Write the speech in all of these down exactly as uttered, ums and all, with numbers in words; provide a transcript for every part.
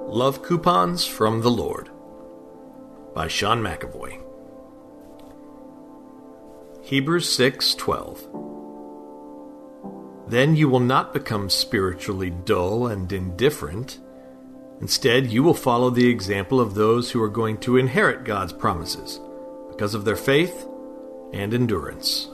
Love Coupons from the Lord by Sean McAvoy. Hebrews six twelve. Then you will not become spiritually dull and indifferent. Instead, you will follow the example of those who are going to inherit God's promises because of their faith and endurance.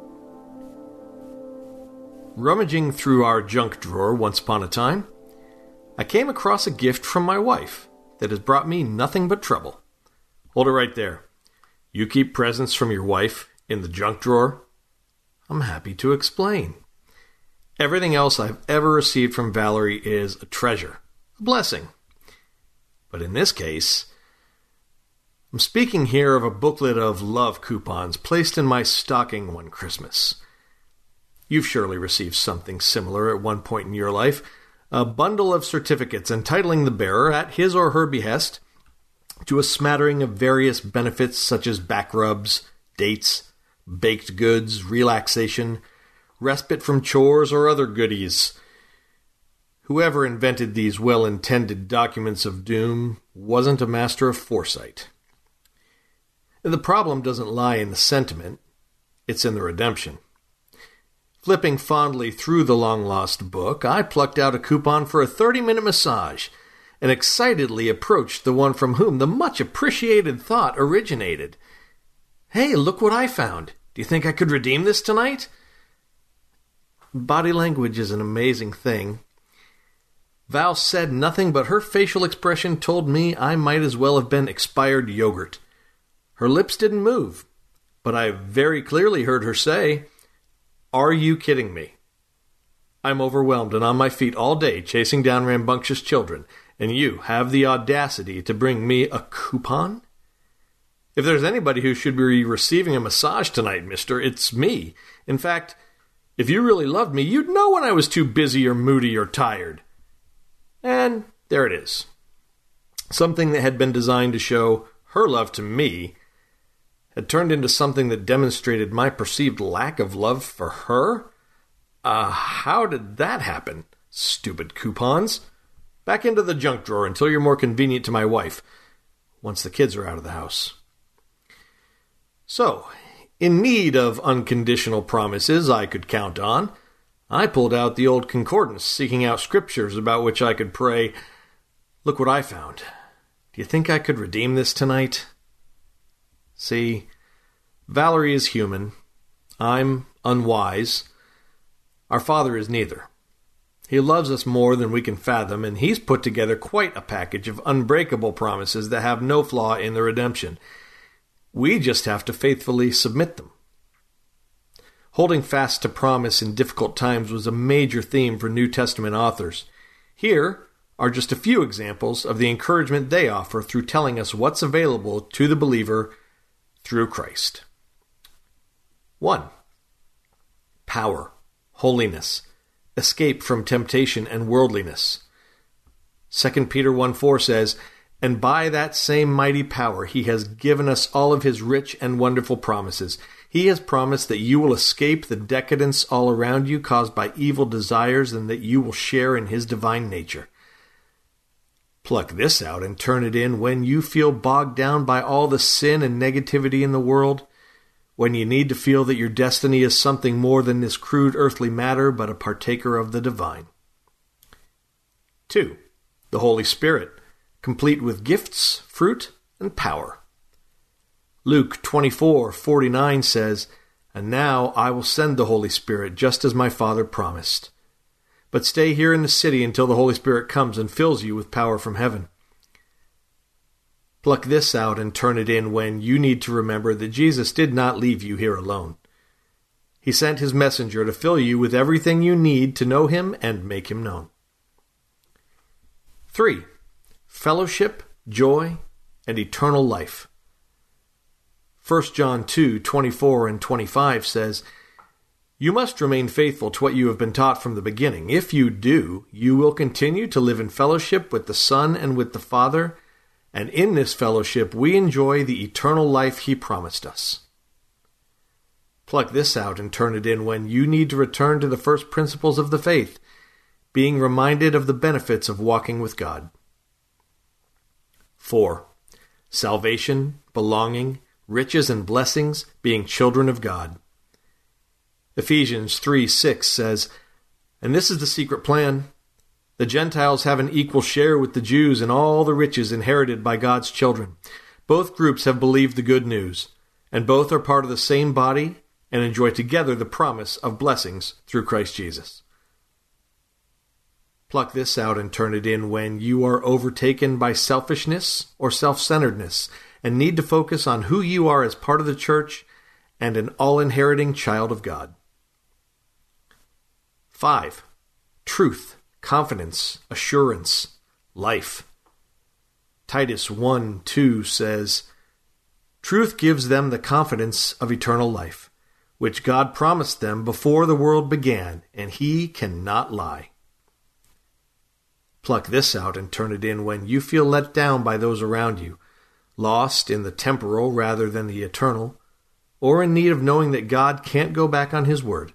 Rummaging through our junk drawer once upon a time, I came across a gift from my wife that has brought me nothing but trouble. Hold it right there. You keep presents from your wife in the junk drawer? I'm happy to explain. Everything else I've ever received from Valerie is a treasure, a blessing. But in this case, I'm speaking here of a booklet of love coupons placed in my stocking one Christmas. You've surely received something similar at one point in your life. A bundle of certificates entitling the bearer, at his or her behest, to a smattering of various benefits such as back rubs, dates, baked goods, relaxation, respite from chores, or other goodies. Whoever invented these well-intended documents of doom wasn't a master of foresight. The problem doesn't lie in the sentiment, it's in the redemption. Flipping fondly through the long-lost book, I plucked out a coupon for a thirty-minute massage and excitedly approached the one from whom the much-appreciated thought originated. Hey, look what I found. Do you think I could redeem this tonight? Body language is an amazing thing. Val said nothing, but her facial expression told me I might as well have been expired yogurt. Her lips didn't move, but I very clearly heard her say, "Are you kidding me? I'm overwhelmed and on my feet all day chasing down rambunctious children, and you have the audacity to bring me a coupon? If there's anybody who should be receiving a massage tonight, mister, it's me. In fact, if you really loved me, you'd know when I was too busy or moody or tired." And there it is. Something that had been designed to show her love to me had turned into something that demonstrated my perceived lack of love for her? Uh, how did that happen? Stupid coupons. Back into the junk drawer until you're more convenient to my wife, once the kids are out of the house. So, in need of unconditional promises I could count on, I pulled out the old concordance, seeking out scriptures about which I could pray, "Look what I found. Do you think I could redeem this tonight?" See, Valerie is human. I'm unwise. Our Father is neither. He loves us more than we can fathom, and He's put together quite a package of unbreakable promises that have no flaw in the redemption. We just have to faithfully submit them. Holding fast to promise in difficult times was a major theme for New Testament authors. Here are just a few examples of the encouragement they offer through telling us what's available to the believer through Christ. one. Power, holiness, escape from temptation and worldliness. Second Peter one four says, "And by that same mighty power He has given us all of His rich and wonderful promises. He has promised that you will escape the decadence all around you caused by evil desires, and that you will share in His divine nature." Pluck this out and turn it in when you feel bogged down by all the sin and negativity in the world, when you need to feel that your destiny is something more than this crude earthly matter, but a partaker of the divine. two. The Holy Spirit, complete with gifts, fruit, and power. Luke twenty-four forty-nine says, "And now I will send the Holy Spirit, just as my Father promised. But stay here in the city until the Holy Spirit comes and fills you with power from heaven." Pluck this out and turn it in when you need to remember that Jesus did not leave you here alone. He sent His messenger to fill you with everything you need to know Him and make Him known. three. Fellowship, joy, and eternal life. First John two twenty-four and twenty-five says, "You must remain faithful to what you have been taught from the beginning. If you do, you will continue to live in fellowship with the Son and with the Father, and in this fellowship we enjoy the eternal life He promised us." Pluck this out and turn it in when you need to return to the first principles of the faith, being reminded of the benefits of walking with God. Four, salvation, belonging, riches, and blessings, being children of God. Ephesians three six says, "And this is the secret plan. The Gentiles have an equal share with the Jews in all the riches inherited by God's children. Both groups have believed the good news, and both are part of the same body and enjoy together the promise of blessings through Christ Jesus." Pluck this out and turn it in when you are overtaken by selfishness or self-centeredness and need to focus on who you are as part of the church and an all-inheriting child of God. Five, truth, confidence, assurance, life. Titus one two says, "Truth gives them the confidence of eternal life, which God promised them before the world began, and he cannot lie." Pluck this out and turn it in when you feel let down by those around you, lost in the temporal rather than the eternal, or in need of knowing that God can't go back on his word.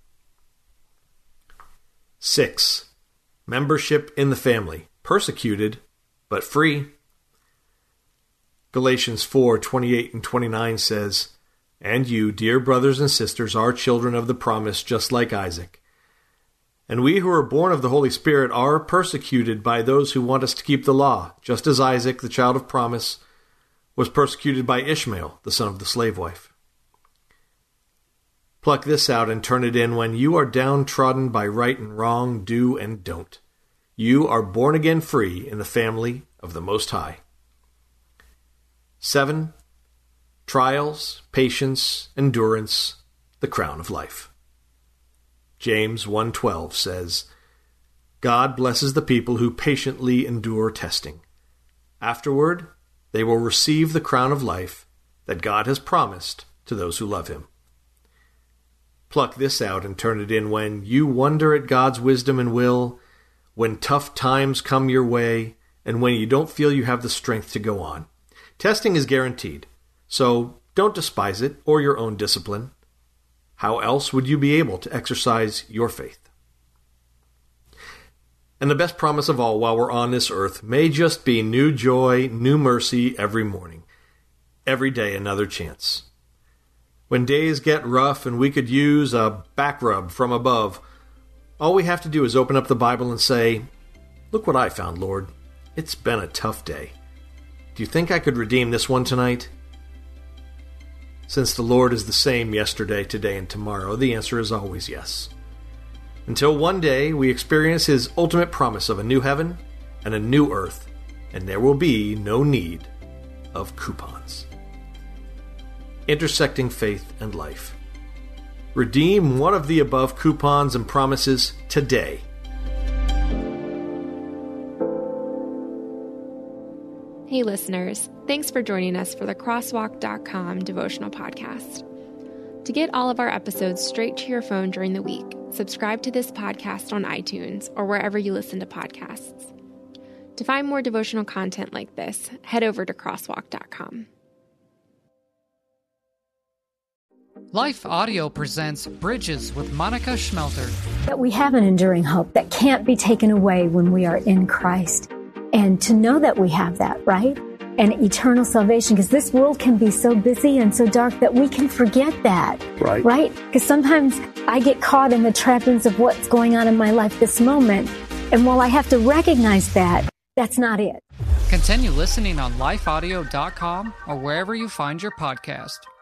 Six, membership in the family, persecuted but free. Galatians four twenty-eight and twenty-nine says, "And you, dear brothers and sisters, are children of the promise, just like Isaac. And we who are born of the Holy Spirit are persecuted by those who want us to keep the law, just as Isaac, the child of promise, was persecuted by Ishmael, the son of the slave wife." Pluck this out and turn it in when you are downtrodden by right and wrong, do and don't. You are born again free in the family of the Most High. Seven, trials, patience, endurance, the crown of life. James one twelve says, "God blesses the people who patiently endure testing. Afterward, they will receive the crown of life that God has promised to those who love him." Pluck this out and turn it in when you wonder at God's wisdom and will, when tough times come your way, and when you don't feel you have the strength to go on. Testing is guaranteed, so don't despise it or your own discipline. How else would you be able to exercise your faith? And the best promise of all while we're on this earth may just be new joy, new mercy every morning. Every day another chance. When days get rough and we could use a back rub from above, all we have to do is open up the Bible and say, "Look what I found, Lord. It's been a tough day. Do you think I could redeem this one tonight?" Since the Lord is the same yesterday, today, and tomorrow, the answer is always yes. Until one day we experience his ultimate promise of a new heaven and a new earth, and there will be no need of coupons. Intersecting faith and life. Redeem one of the above coupons and promises today. Hey listeners, thanks for joining us for the crosswalk dot com devotional podcast. To get all of our episodes straight to your phone during the week, subscribe to this podcast on iTunes or wherever you listen to podcasts. To find more devotional content like this, head over to crosswalk dot com. Life Audio presents Bridges with Monica Schmelter. That we have an enduring hope that can't be taken away when we are in Christ. And to know that we have that, right? And eternal salvation, because this world can be so busy and so dark that we can forget that. Right. Right? Because sometimes I get caught in the trappings of what's going on in my life this moment. And while I have to recognize that, that's not it. Continue listening on life audio dot com or wherever you find your podcast.